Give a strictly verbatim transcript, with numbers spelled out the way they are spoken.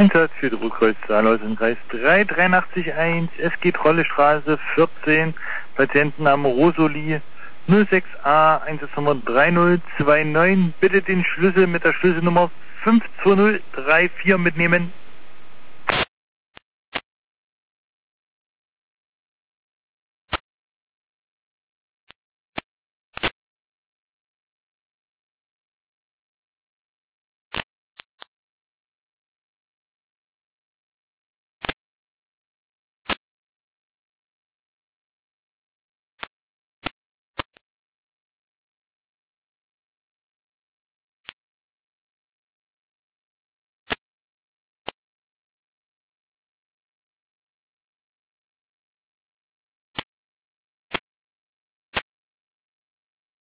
Einsatz für die Rückkreuzzahl aus dem Kreis drei drei acht eins. Es geht Rollestraße vierzehn. Patientenname Rosoli null sechs A Einsatznummer drei null zwei neun. Bitte den Schlüssel mit der Schlüsselnummer fünf zwei null drei vier mitnehmen.